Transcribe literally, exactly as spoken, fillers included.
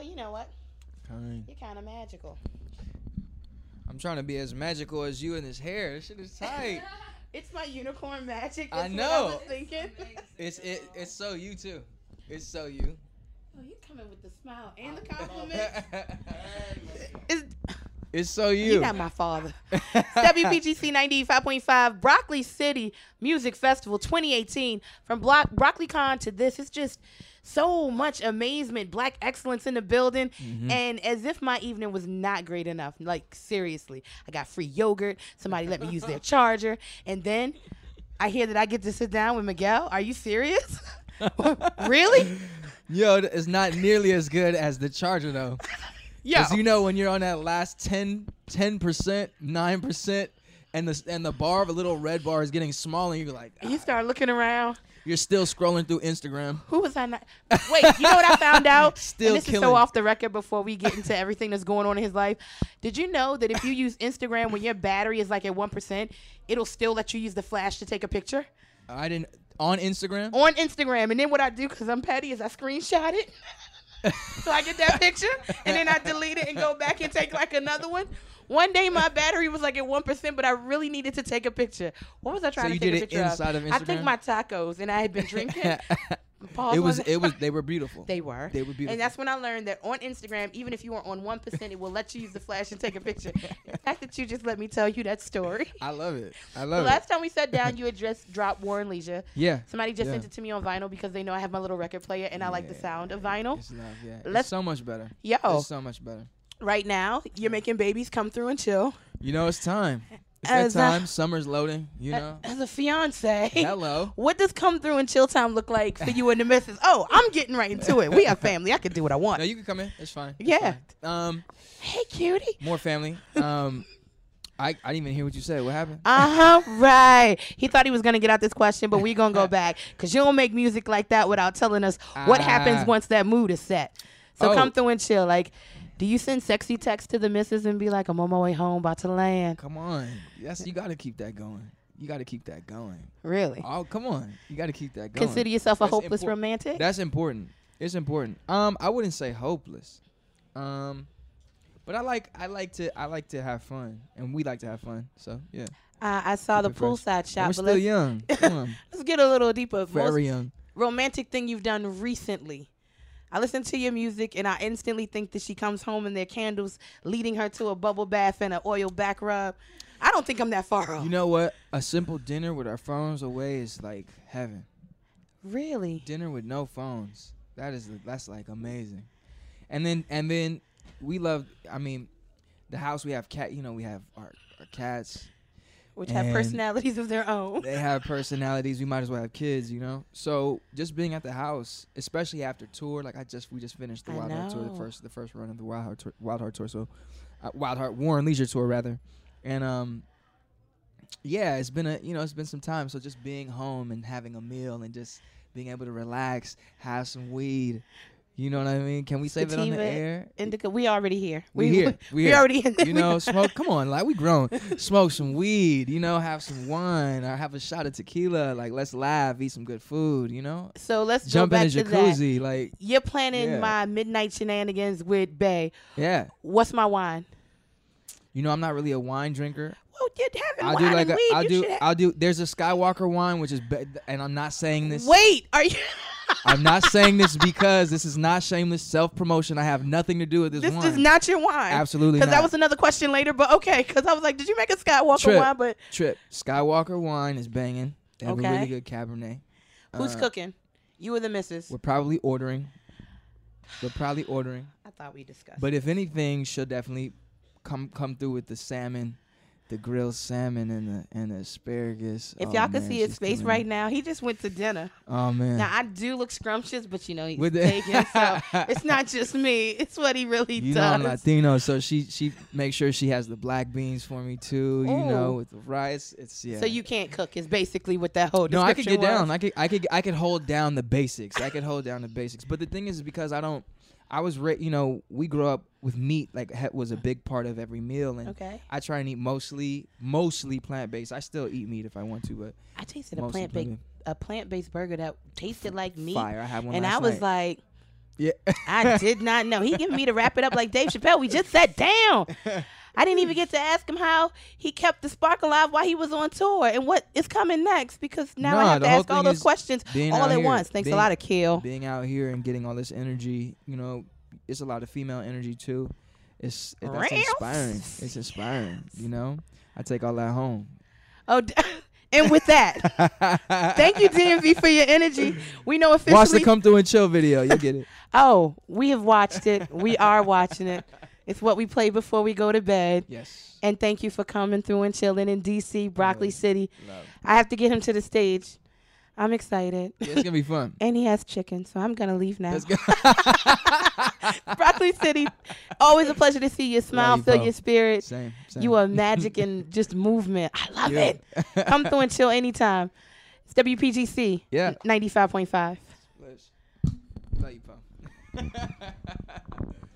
Well, you know what? Kind. You're kind of magical. I'm trying to be as magical as you in this hair. This shit is tight. It's my unicorn magic. I That's know. What I was thinking. It's it. It's so you too. It's so you. Oh, you coming with the smile and the compliment. it's, It's so you. You're not my father. W P G C ninety-five point five Broccoli City Music Festival twenty eighteen. From Blo- BroccoliCon to this, it's just so much amazement, black excellence in the building. Mm-hmm. And as if my evening was not great enough. Like, seriously. I got free yogurt. Somebody let me use their charger. And then I hear that I get to sit down with Miguel. Are you serious? Really? Yo, it's not nearly as good as the charger though. Yeah. Because you know when you're on that last ten percent, nine percent, and the and the bar, the little red bar is getting smaller, and you're like, You start looking around. you're still scrolling through Instagram. Who was I not? Wait, you know what I found out? Still and this is killing. so off the record before we get into everything that's going on in his life. Did you know that if you use Instagram when your battery is like at one percent, it'll still let you use the flash to take a picture? I didn't on Instagram. On Instagram. And then what I do, because I'm petty, is I screenshot it. So I get that picture, and then I delete it and go back and take like another one. One day my battery was like at one percent, but I really needed to take a picture. What was I trying So to you take did a it picture inside of I took Instagram? my tacos, and I had been drinking. Pause It was on it was that. they were beautiful. They were. They were beautiful. And that's when I learned that on Instagram, even if you are on one percent, it will let you use the flash and take a picture. The fact that you just let me tell you that story. I love it. I The love last it. time we sat down, you had just dropped War and Leisure. Yeah. Somebody just Yeah. sent it to me on vinyl because they know I have my little record player and I like the Yeah. sound of vinyl. It's love, yeah. Let's- It's so much better. Yo, It's so much better. right now, you're making babies come through and chill. You know, it's time. It's As a- that time. Summer's loading. You A- know. As a fiance. Hello. What does come through and chill time look like for you and the missus? Oh, I'm getting right into it. We have family. I can do what I want. No, you can come in. It's fine. It's Yeah. fine. Um, Hey, cutie. more family. Um, I I didn't even hear what you said. What happened? Uh-huh, right. He thought he was going to get out this question, but we're going to go back because you don't make music like that without telling us what Ah. happens once that mood is set. So Oh. come through and chill. Like, do you send sexy texts to the missus and be like, I'm on my way home, about to land? Come on. Yes, you got to keep that going. You got to keep that going. Really? Oh, come on. You got to keep that going. Consider yourself a That's hopeless impor- romantic? That's important. It's important. Um, I wouldn't say hopeless. Um, but I like I like to I like to have fun, and we like to have fun. So yeah. Uh, I saw Keep the it fresh. poolside And shot. we're but still let's, young. Come on. let's get a little deeper. Very Most young. romantic thing you've done recently? I listen to your music and I instantly think that she comes home and there are candles leading her to a bubble bath and an oil back rub. I don't think I'm that far off. You know what? A simple dinner with our phones away is like heaven. Really? Dinner with no phones. That is that's like amazing. And then and then we love. I mean, the house we have cat. You know, we have our, our cats. Which have And personalities of their own. They have personalities. We might as well have kids, you know. So just being at the house, especially after tour, like I just we just finished the I Wild Heart tour, the know. first the first run of the Wild Heart tour, Wild Heart tour. So uh, Wild Heart War and Leisure tour rather, and um, yeah, it's been a you know it's been some time. So just being home and having a meal and just being able to relax, have some weed. You know what I mean? Can we say that on the Sativa, air? Indica. We already here. We here. We We here. already in there. You know, smoke. Come on, like we grown. Smoke some weed. You know, have some wine or have a shot of tequila. Like let's laugh, eat some good food. You know, So let's jump go in back a to that. jacuzzi. Like You're planning Yeah. my midnight shenanigans with Bay. yeah. What's my wine? You know, I'm not really a wine drinker. Well, you're having I'll wine do like and a, weed. I'll You do should have- I'll do. There's a Skywalker wine which is, be- and I'm not saying this. Wait, are you? I'm not saying this because this is not shameless self promotion. I have nothing to do with this, This wine. is not your wine. Absolutely Because that not. was another question later, but okay. Because I was like, did you make a Skywalker Trip. wine? But Trip. Skywalker wine is banging. They have Okay. a really good Cabernet. who's Uh, cooking? You or the missus? We're probably ordering. We're probably ordering. I thought we discussed. But if anything, she'll definitely come come through with the salmon, the grilled salmon and the and the asparagus. if Oh, y'all could man, see his she's face coming right in. now, he just went to dinner. Oh man. Now I do look scrumptious, but you know he's With the- taken, so it's not just me. It's what he really you know I'm does. Latino, so she she makes sure she has the black beans for me too. You know, Ooh. with the rice. It's yeah. So you can't cook is basically what that whole No, I could description get down. was. I could I could I could hold down the basics. I could hold down the basics. But the thing is, because I don't. I was, ra- you know, we grew up with meat, like ha- was a big part of every meal, and Okay. I try and eat mostly, mostly plant based. I still eat meat if I want to, but I tasted a mostly plant based a plant based burger that tasted like meat, fire. I had one and last I was night. like, Yeah. I did not know. He giving me to wrap it up like Dave Chappelle. We just sat down. I didn't even get to ask him how he kept the spark alive while he was on tour and what is coming next, because now I No, have the to whole ask all thing those is questions being all out at here, once. Thanks being- a lot, Akil. Being out here and getting all this energy, you know, it's a lot of female energy too. It's it, that's inspiring. It's inspiring. You know, I take all that home. Oh, d- and with that, thank you, D M V, for your energy. We know officially. Watch the Come Through and Chill video. You'll get it. Oh, we have watched it. We are watching it. It's what we play before we go to bed. Yes. And thank you for coming through and chilling in D C, Broccoli Love. City. Love. I have to get him to the stage. I'm excited. Yeah, it's gonna be fun. And he has chicken, so I'm gonna leave now. Let's go. Broccoli City, always a pleasure to see you smile, Love you, feel Paul. your spirit. Same. Same. You are magic and just movement. I love Yeah. it. Come through and chill anytime. It's W P G C. Yeah. ninety-five point five. Love you, Paul.